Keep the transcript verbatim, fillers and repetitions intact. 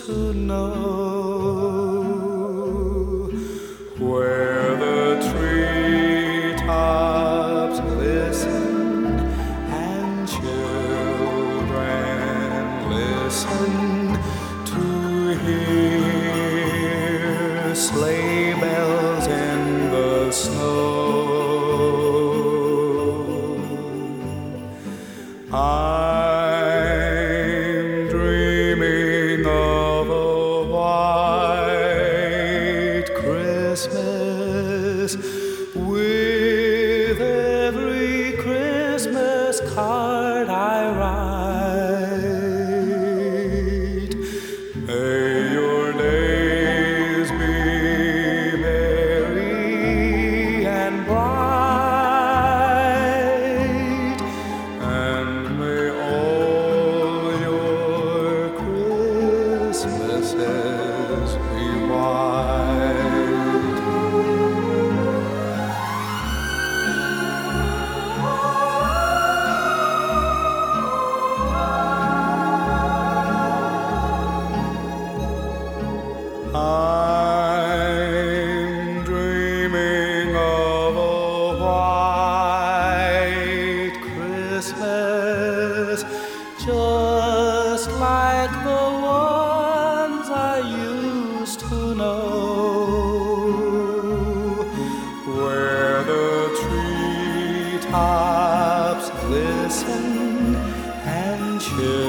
to know, where the treetops glisten and children listen to hear sleigh bells in the snow. I'm dreaming of a white Christmas, with every Christmas card I write. May your days be merry and bright, and may all your Christmases be white. I'm dreaming of a white Christmas, just like the ones I used to know, where the treetops glisten and chill